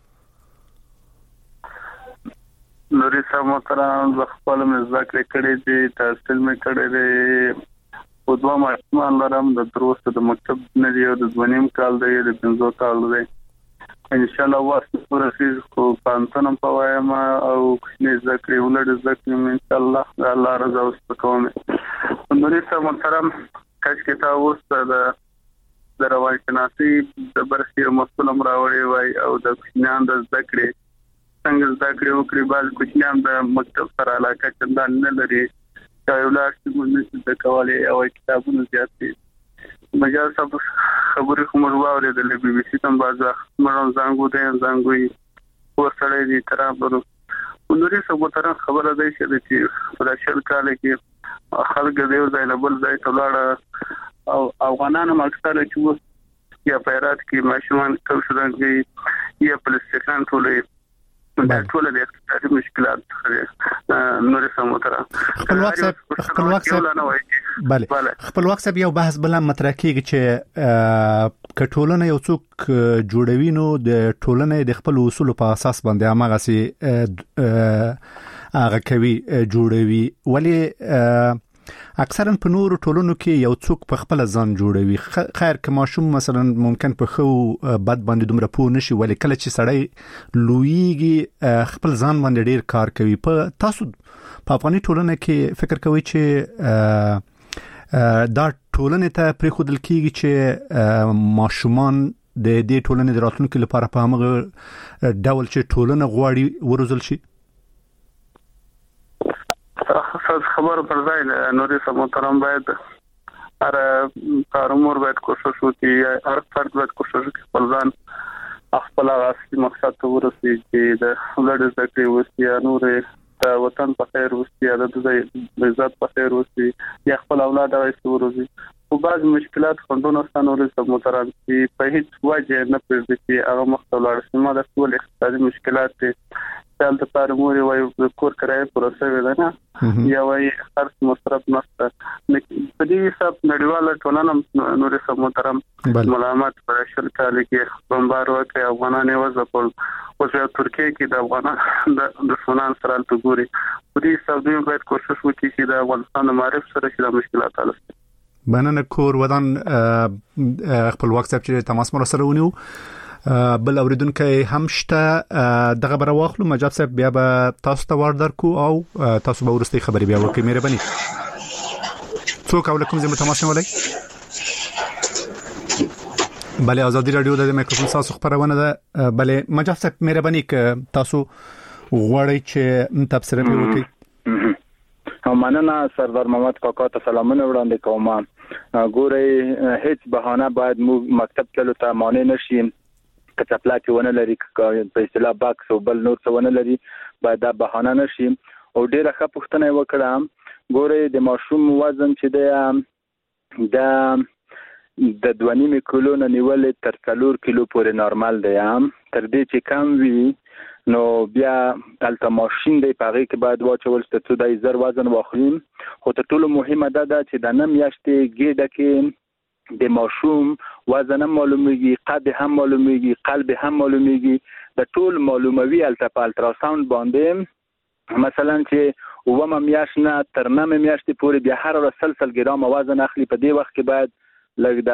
نوري صاحب محترم خپل مزاکره کړې دي تحصیل مې کړې دي په دوه ماشومان لرم د دروسته د مکتب نه دی او د ځوانیم کال دی د 15 کال دی ان شاء الله واسه پرسیز کو پانتنم پوایم او نه ذکر ولر ذکر ان شاء الله الله رضا واستقوم نوري صاحب محترم کاش کې تاسو د روایت شناسي د برسي مسلم راوړی وای او د کښنان د ذکر څنګه ذکر وکړي باز کښنان د مکتب سره علاقه چندان نه لري کایولار چې موږ د کواله او کتابونو زیات دي مجال صاحب خبرې کوم ورواورې د بي بي سي تم بازار مړو زنګوي ورسره دي ترابرو نوري څه وتره خبره ده چې په شل کال کې خلک دیو ځای له بل ځای ته لاړ او افغانانو مکتره چې یا په هرات کې ماشومان ټول شدن کې یا پلستیکان ټولې دا ټول د اقتصادي مشکلات نور سموتره خپلواک صاحب یو بحث بل مطرح کیږي چې کټولنه یو څوک جوړوي نو د ټولنې د خپل اصول په اساس باندې هغه سي هغه کوي جوړوي ولی اکثرا په نورو ټولنو کې یو څوک په خپل ځان جوړوي خیر که ماشوم مثلا ممکن په خو بد باندې دومره پوه نشي ولی کله چې سړی لویږي خپل ځان باندې ډیر کار کوي په تاسو په افغاني ټولنه کې فکر کوي چې دا ټولنه ته پرې خودل کیږي چې ماشومان د دې ټولنې د راتلونکو لپاره په هغه ډول چې ټولنه غواړي وروزل شي خبر پر ځای نوري محترم باید هر کارمور باید کوشش وکړي هر فرد باید کوشش وکړي خپل ځان خپل اصلي مقصد ته ورسوي چې د ولادت زکه وسي نور د وطن په خیر وسي د عزت په خیر وسي یا خپل اولاد راوستي او بعض مشکلات خوندونه ستنول محترم چې په هیڅ وجه نه پېژني چې هغه مختلف سیمه د ټول اقتصادي مشکلات د کارمور وایي کور کرای پروسه ویل نه یا وایي خرڅ مصرف نشته په دې حساب نړیواله ټولنه نور محترم ملامت پر شل کال کې بمبار وکړ افغانان وځپل او چې ترکیه کې د افغانان د سونان سره تګوري په دې حساب دوی باید کوشش وکړي چې د افغانستان معرف سره چې مشکلات حل شي بننه کور ودان خپل وخت چې تماس مر سره ونیو بل اوریدونکو هم شته دغه بر واخلو مجاب صاحب بیا به تاسو ته ور درکو او تاسو به ورستي خبري بیا وکړئ مهرباني څوک علیکم زموږ تماس ولای بله ازادي رادیو د میکروفون تاسو خبرونه ده بله مجاب صاحب مهرباني ک تاسو غواړئ چې تبصره وکړئ مننه سردار محمد کاکا ته سلامونه وړاندې کوم ګورئ هیڅ بهانه باید موږ مکتب تلو ته مانع نشي کڅپلاکی ونه لري په اصطلاح باکس او بل نور څه ونه لري باید دا بهانه نشي او ډیره ښه پوښتنه وکړم ګورئ د ماشوم وزن چې د 2.5 کیلو نه نیولې تر 4 کیلو پورې نورمال دی تر دې چې کم وي نو بیا الته ماشين دی پاره کې باید واچول چې څه د زر وزن واخلیم خو ته ټول مهمه ده چې د نم یاشتې ګډه کې د ماشوم وزن معلومیږي قد هم معلومیږي قلب هم معلومیږي د ټول معلوموي الته په الټراساوند باندې مثلا چې ومه میاش نه تر نم میاشتې پورې بیا هر سلسل ګرام وزن اخلي په دې وخت کې باید لږ د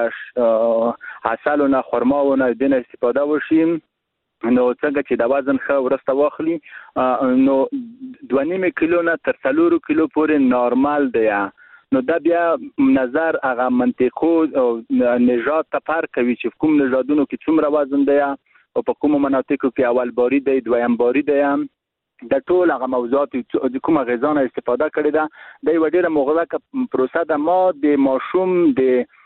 عسلونه خرماونه دینه استفاده وشي نو څنګه چې د وزن ښه ورسته واخلي نو 2.5 کیلو نه تر 4 کیلو پورې نورمال دی نو دا بیا نظر هغه منطقو او نژاد ته فرق کوي چې کوم نژادونو کې څومره وزن دی او په کوم مناطقو کې اول باری دی دویم باری دی د ټول هغه موضوعات کومه غذا نه استفاده کړي دا د وړه مغلقه پروسه د ما د ماشوم د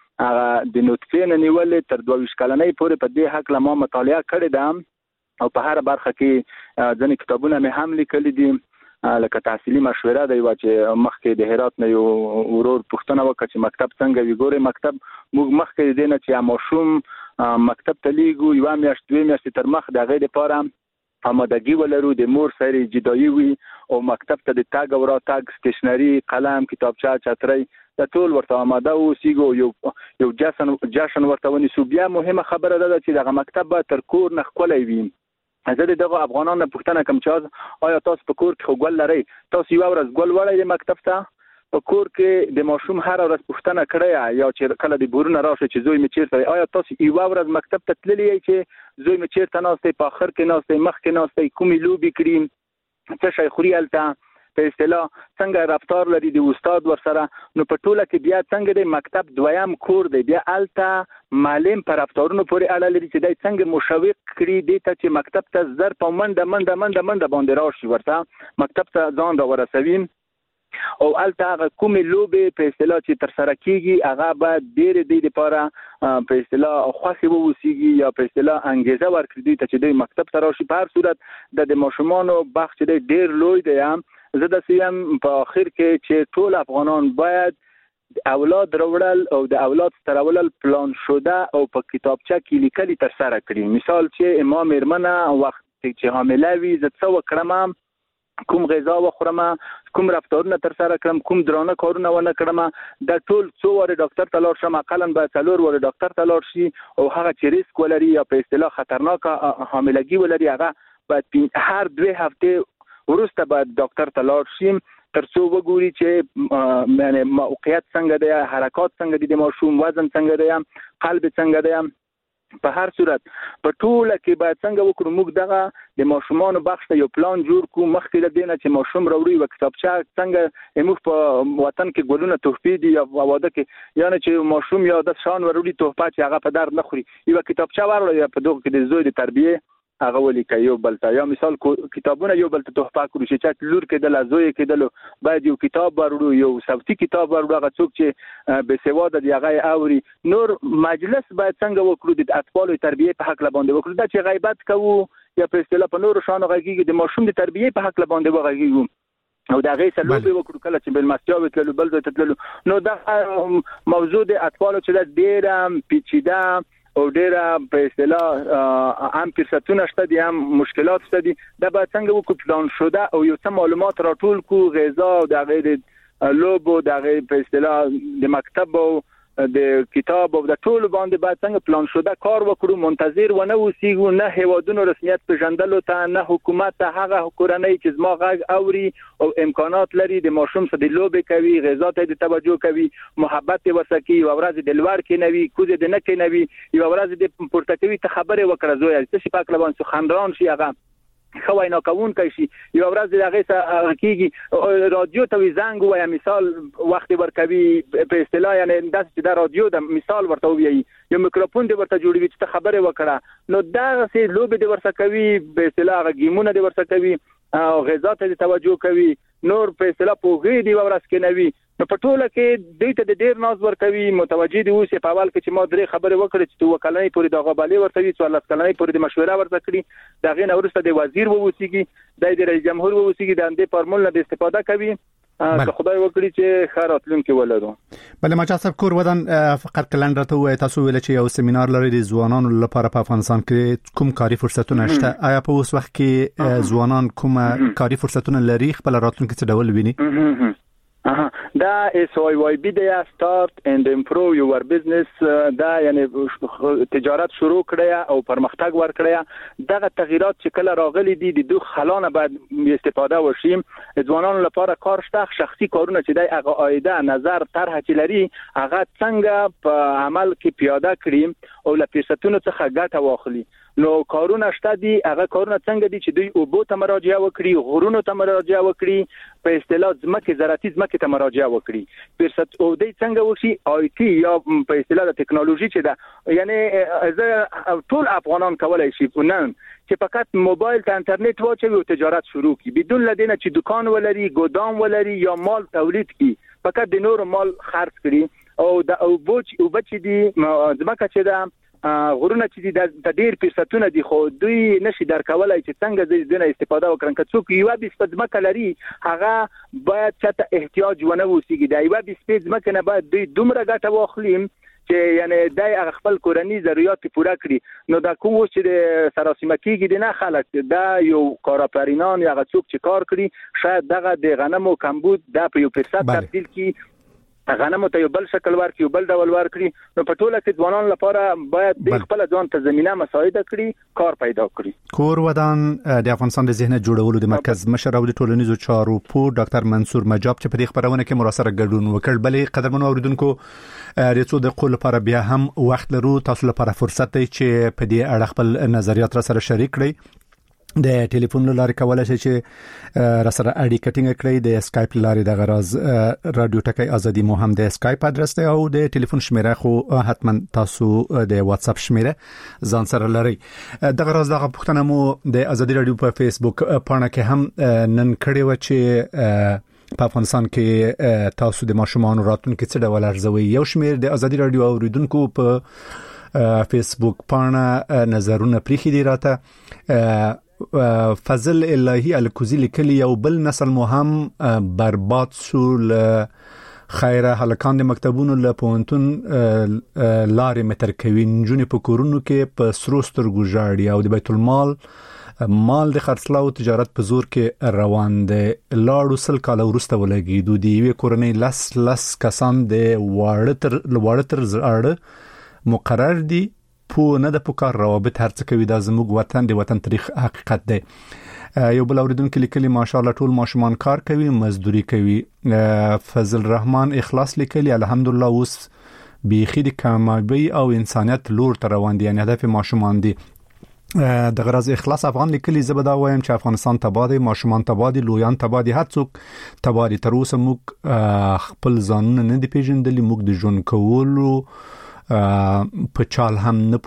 نطفه نه نیولې تر 22 کلنۍ پورې په دې حق لمه مطالعه کړې ده او په هر برخه کې ځنې کتابونه مې هم لیکلي دي لکه تحصیلي مشوره دی چې مخکې د هرات نه یو ورور پوښتنه وکړه چې مکتب څنګه وی ګوري مکتب موږ مخکې دینه چې ماشوم مکتب ته لیږو یو میاشت دوه میاشتې تر مخ د غیر لپاره آمادګي ولرو د مور سره جدایي وي او مکتب ته د تاګ او را تاګ سټیشنري قلم کتابچه چترۍ د ټول ورته آماده اوسېږو یو جشن ورته ونیسو بیا مهمه خبره ده چې دغه مکتب به تر کور نه ښکلی وي زه دغه افغانانو پوښتنه کوم چې آیا تاسو په کور کې خو ګل لرئ تاسو یو ورځ ګل وړئ د مکتب ته په کور کې د ماشوم هر ورځ پوښتنه کړئ یا چې کله د بورونه راشي چې زوی مې چیرته آیا تاسو یو ورځ مکتب ته تللی یې چې زوی مې چیرته ناستې په اخر کې ناستې مخ کې ناستې کومې لوبې کړي څه شي خوري هلته په اصطلاح څنګه رفتار لري د استاد ورسره نو په ټوله کې بیا څنګه د مکتب دویم کور دی بیا الته معلم پر رفتارونو پورې اړه لري چې دای څنګه مشوق کړي دي ته چې مکتب ته زر په منډه باندې راشي ورته مکتب ته ځان را ورسوي او الته کومې لوبې په اصطلاح چې تر سره کیږي هغه به ډېر د لپاره په اصطلاح خوښي ووسیږي یا په اصطلاح انګیزه ورکړي ته چې د مکتب ته راشي په هر صورت د ماشومانو بخت ډېر لوی دی زه د سیم په اخر کې چې ټول افغانان باید اولاد راوړل او د اولاد سترول پلان شده او په کتابچه کې لیکلي تر سره کړي. مثال چې امام مرمنه وخت چې حامله وي زه څه وکړم، کوم غذا وخورم، کوم رفتارونه تر سره کړم، کوم درانه کارونه ونه کړم، د ټول څو واره ډاکټر ته لاړ شم، اقلا به 4 واره ډاکټر ته لاړ شي او هغه چې ریسک ولري یا په اصطلاح خطرناک حاملګي ولري هغه باید هر 2 هفته ورسته باید ډاکټر ته لاړ شي تر څو وګوري چې یعنی موقعیت څنګه دی، حرکات څنګه دي، د ماشوم وزن څنګه دی، قلب څنګه دی. په هر صورت په ټوله کې باید څنګه وکړو موږ دغه د ماشومانو بخش ته یو پلان جوړ کړو مخکې له دې نه چې ماشوم راوړي و کتابچه څنګه موږ په وطن کې ګلونه تحفې دي یا واده کې یعنی چې ماشوم یا د شان وروړي تحفه چې هغه په درد نه خوري یو کتابچه ورول یا په دغه کې د زوی د تربیه هغه ولیکي یو بلته یا مثال کتابونه یو بلته تحفه کړو چې لور کې د لازوی کې دلو باید یو کتاب ورړو یو صوتي کتاب ورړو هغه څوک چې به سواده دی هغه اوري. نور مجلس باید څنګه وکړو د اطفال تربیه په حق لباندې وکړو دا چې غیبت کوو یا په اصطلاح په نور شانو غږیږي د ماشوم د تربیه په حق لباندې وغږیږو او دا غي سلوب وکړو کله چې بل مستیاو تللو بل ځای تللو. نو دا موضوع د اطفال چې ډیر پیچیده او ډیره په اصطلاح هم فرصتونه شته دي هم مشکلات شته دي دا به څنګه وکړو پلان شده او یو څه معلومات راټول کو غذا او د غیر لوب او د غیر په اصطلاح د مکتب او د کتاب او د ټول باندې باید څنګه پلان شده کار وکړو منتظر ونه اوسېږو نه هیوادونو رسمیت پیژندلو ته نه حکومت ته هغه کورنۍ چې زما غږ اوري او امکانات لري د ماشوم سره د لوب کوي غذا ته د توجه کوي محبت ورسکی او ورځ د لور کې نوي کوزه د نه کې نوي یو ورځ د پورتکوي ته خبره وکړه زوی چې پاک لبان سو خندران شي هغه خوای نه کوون کوي شي یو ورځ دغه څه کیږي رادیو ته زنګ وای مثال وخت ورکوي په اصطلاح یعنی د رادیو د مثال ورته وی یو میکروفون دی ورته جوړوي چې خبره وکړه نو دا سه لوب دی ورته کوي په اصطلاح گیمونه دی ورته کوي او غذا ته توجه کوي نور په اصطلاح پوغي دی ورس کې نوي نو په ټوله کې دوی ته د ډیر ناز ورکوي متوجي دی اوسه په اول کې چې ما درې خبره وکړه چې تو وکلنې پوری د غبالي ورته وی 14 کلنې پوری د مشوره ورته کړی دا غي نورسته د وزیر ووسیږي د رئیس جمهور ووسیږي د اندې فارمول نه استفاده کوي که خدای وکړي چې خیراتلون کې ولرو. بله ما چا صاحب کور ودان فقط کلندر ته وای تاسو ویل چې یو سیمینار لري د ځوانانو لپاره په افغانستان کې کوم کاری فرصتونه شته آیا په اوس وخت کې ځوانان کوم کاری فرصتونه لري خپل راتلونکي څه ډول ویني؟ دا SYYB دی start and improve your business دا یعنی تجارت شروع کړی او پرمختګ ور کړی دغه تغیرات چې کله راغلي دي د دوه خلانه باید استفاده وشي ځوانانو لپاره کار شته شخصي کارونه چې د هغه عایده نظر طرح چې لري هغه څنګه په عمل کې پیاده کړي او له فرصتونو څخه ګټه واخلي. نو کارونه شته دي هغه کارونه څنګه دي چې دوی او بو ته مراجعه وکړي غرونو ته مراجعه وکړي په اصطلاح ځمکه زراعتي ځمکه ته مراجعه وکړي فرصت او دوی څنګه وشي آی ټي یا په اصطلاح د ټکنالوژي چې دا یعنی ټول افغانان کولای شي پونن چې فقط موبایل ته انټرنیټ واچوي او تجارت شروع کړي بدون لدینه چې دکان ولري ګودام ولري یا مال تولید کړي فقط د نور مال خرڅ کړي او د او بوچ او بچ دي ځمکه چې دا غرونه چې د ډیر فرصتونه دي خو دوی نشي درکولای چې څنګه د دې استفاده وکړي که څوک یو به استفاده لري هغه باید چې احتیاج ونه وسیږي دا یو به استفاده نه باید دوی دومره ګټه واخلي چې یعنی دای خپل کورنی ضرورت پوره کړي نو دا کوم چې د سراسیمه کېږي نه خلک دا یو کارآفرینان یا څوک چې کار کړي شاید دغه د غنمو کمبود د په یو فرصت تبدیل کړي غنمو ته یو بل شکل ورکړي یو بل ډول ورکړي نو په ټوله کې ځوانان لپاره باید د خپل ځان ته زمينه مساعده کړي کار پیدا کړي. کور ودان د افغانستان د ذهن جوړولو د مرکز مشر او د ټولنیزو چارو پور ډاکټر منصور مجاب چې په دې خبرونه کې مراسره ګډون وکړ بلې قدرمنو اوریدونکو ریڅو د قول لپاره بیا هم وخت لرو تاسو لپاره فرصت دی چې په دې اړه خپل نظریات را سره شریک کړئ د ټلیفون لارې کولای شئ چې را سره اړیکه ټینګ کړئ د اسکایپ لارې د غراز رادیو ټکی ازادي مو هم د اسکایپ ادرس دی او د ټلیفون شمیره خو حتما تاسو د واتس اپ شمیره ځان سره لرئ د غراز دغه پوښتنه مو د ازادي رادیو په فیسبوک پاڼه کې هم نن کړې و چې په افغانستان کې تاسو د ماشومان راتلونکي څه ډول ارزوي یو شمیر د ازادي رادیو اوریدونکو په فیسبوک پاڼه نظرونه پریخي دي راته فضل الهی الکوزی لیکلی یو بل نسل مو هم برباد شو خیره هلکان د مکتبونو له پونتون لارې متر کوي نجونې په کورونو کې په سرو سترګو ژاړي او د بیت المال مال د خرڅلاو تجارت په زور کې روان دي. لاړو سل کال وروسته ولګي د یوې کورنۍ لس کسان د واړه تر زړه مقرر دي په نه د پکار روابط هرڅ کوي. دا زموږ وطن د وطن تاریخ حقیقت دی. یو بل اوریدونکو لیکلي ماشاءالله ټول ماشومان کار کوي مزدوري کوي. فضل الرحمن اخلاص لیکلي الحمدلله اوس بيخي د کامیابی او انسانیت لور ته روان دي یعنی هدف ماشومان دي. د غرض اخلاص افغان لیکلي زبدا وایم چې افغانستان تبادی ماشومان تبادی لویان تبادی هر څوک تبادی تر اوسه موږ خپل ځانونه نه دی پیژندلی موږ د ژوند کولو په چال هم نه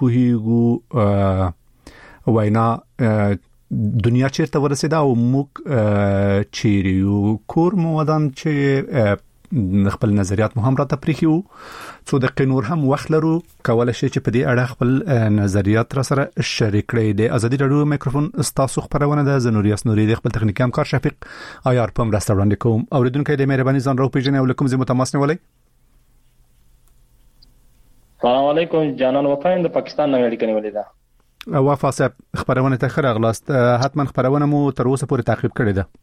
پوهیږو وینا دنیا چیرته ورسېده او موږ چیرې یو کور مو ودان چې خپل نظریات مو هم راته پریښي وو څو دقیقې نور هم وخت لرو کولی شئ چې په دې اړه خپل نظریات را سره شریک کړئ. د ازادي راډیو میکروفون ستاسو خپرونه ده. زه نوریاس نوري د خپل تخنیکي همکار شفیق عیار په مرسته وړاندې کوم. اوریدونکو د مهرباني ځان راوپېژنئ او له کوم ځای مو تماس نیولی. السلام علیکم جانان وفایم د پاکستان نه اړیکه نیولې ده. وفا صاحب خبرونه ته خیر اغلاست حتما خبرونه مو تر اوسه پورې تعقیب کړې ده.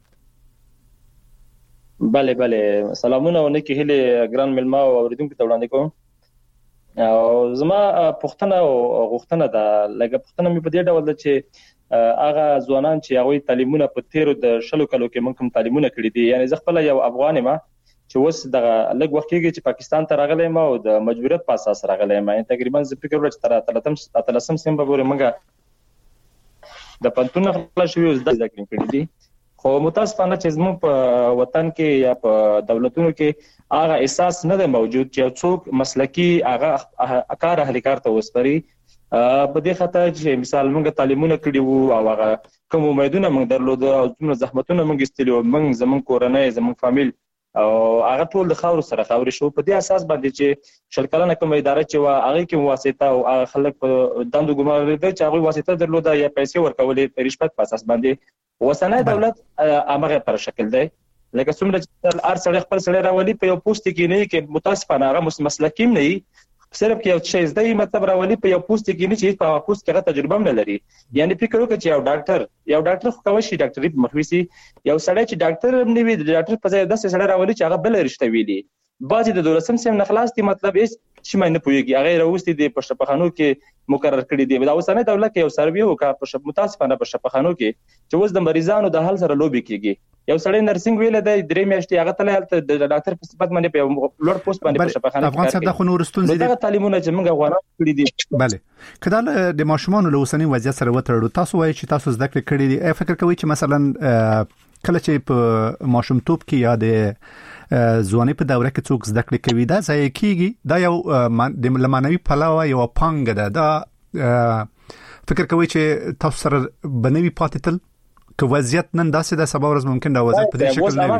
بله سلامونه او نیکی هیله ګران ملما او اوریدونکو ته وړاندې کوم. او زما پښتنه او غوښتنه ده لکه پښتنه مې په دې ډول ده چې هغه ځوانان چې هغه تعلیمونه په تیرو د شلو کلو کې موږ کوم تعلیمونه کړی دي یعنی زه خپل یو افغان یم چې اوس دغه لږ وخت کېږي چې پاکستان ته راغلی یم او د مجبوریت په اساس راغلی یم. تقریبا زه فکر وکړم چې تر 13 سپتمبر پورې موږ د پنتون خلاص شوي او زده کړې کړې دي. خو متاسفانه چې زموږ په وطن کې یا په دولتونو کې هغه احساس نه دی موجود چې څوک مسلکی هغه کار اهل کار ته وسپري. په دې خاطر چې مثال موږ تعلیمونه کړي وو او هغه کوم امیدونه موږ درلود او څومره زحمتونه موږ استلو موږ زموږ کورنۍ زموږ فامیل او هغه ټول د خاور سره خاور شو. په دې اساس باندې چې شرکلانه کوم اداره چې وا هغه کې واسطه او هغه خلک په دندو ګمارل دي چې هغه واسطه درلوده یا پیسې ورکولې په رشوت په اساس باندې وسنۍ دولت هغه پر شکل دی لکه څومره چې ار سره خپل سره راولي په یو پوسټ کې نه کې متاسفانه هغه مسلکیم نه صرف کې یو شی زده مطلب راولي په یو پوسټ کې نه چې په پوسټ کې تجربه نه لري. یعنی فکر وکړئ چې یو ډاکټر خو کوي شي ډاکټري په مخويسي یو سړی چې ډاکټر نه وي د ډاکټر په ځای د سړی راولي چې هغه بل رشته ویلي بعضي د 12 سم نه خلاص دي مطلب هیڅ شي مې نه پويږي هغه راوستي دي په شپخانو کې مقرر کړی دی. دا اوسنۍ دولت کې یو سروي وکړ په متاسفانه په شپخانو کې چې اوس د مریضانو د حل سره لوبي کیږي. یو سړی نرسنګ ویل دی 3 میاشتې هغه تل د ډاکټر په صفت باندې په لوړ پوسټ باندې په شپخانه افغان صاحب د خنور ستونزې دي تعلیمونه چې موږ غواړو کړی دي. بله کله د ماشومان له اوسنۍ وضعیت سره وتړو تاسو وایي چې تاسو زده کړې کړې دي فکر کوئ چې مثلا کله چې په ماشومتوب کې یا د ځواني په دوره کې څوک زده کړې کوي دا ځای کېږي دا یو د معنوي پلاوه یو پانګ ده دا فکر کوئ چې تاسو سره بنوي پاتې که وضعیت نن داسې د سبا ورځ ممکن دا وضعیت په دې شکل نه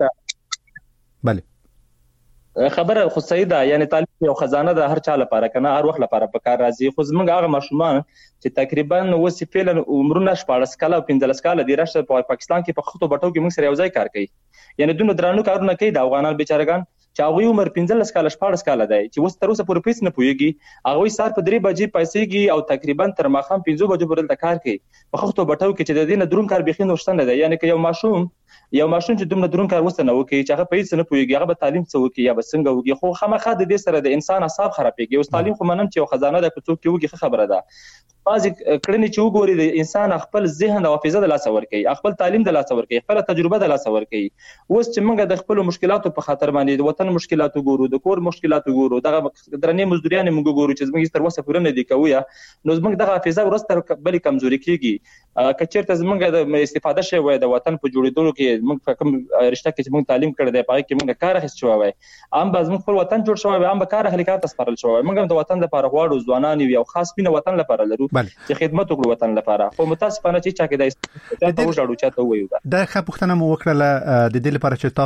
وي. بله خبره خو صحیح ده یعنی تعلیم یو خزانه ده هر چا لپاره کنه هر وخت لپاره په کار راځي خو زمونږ هغه ماشومان چې تقریبا وسې فعلا عمرونه 14 کاله او 15 کاله د راشه په پاکستان کې په خطو بټو کې موږ سره یو ځای کار کوي یعنی دونه درانو کارونه کوي د افغانان بیچارهګان چې هغه عمر 15 کاله 14 کاله دی چې اوس تر اوسه پورې پیسې نه پويږي هغه سار په 3 بجې پیسېږي او تقریبا تر ماخام 15 بجې پورې د کار کوي په خطو بټو کې چې د دې نه درون کار بيخي نشته نه دی یعنی که یو ماشوم چې دومره درون کار وسته نه وکي چې هغه پیسې نه پويږي هغه به تعلیم څه وکي یا به څنګه وکي خو خامخا د دې سره د انسان اعصاب خرابېږي اوس تعلیم خو منم چې یو خزانه ده په څوک کې وګي خبره ده بعضی کړنې چې وګوري د انسان خپل ذهن او حافظه د لاس ور کوي خپل تعلیم د لاس ور کوي خپل تجربه د لاس ور کوي اوس چې موږ د خپل مشکلاتو په خاطر باندې د وطن مشکلاتو ګورو د کور مشکلاتو ګورو دغه درنې مزدوریان موږ ګورو چې زموږ تر وسه پوره نه دي کوي نو زموږ دغه حافظه ورسته بلې کمزوري کیږي کچېرته زموږ د استفاده شوی وای د وطن په جوړېدلو کې موږ کوم رشته کې موږ تعلیم کړی دی پای کې موږ کار اخیست شوی وای ام باز موږ خپل وطن جوړ شوی وای ام به کار اهل کار تسپارل شوی موږ د وطن لپاره غواړو ځوانان یو خاص بینه وطن لپاره لرو چې خدمت وکړو وطن لپاره خو متاسفانه چې چا کې د ته وژاړو چاته وایو دا د ښه پښتنه مو وکړه د دې لپاره چې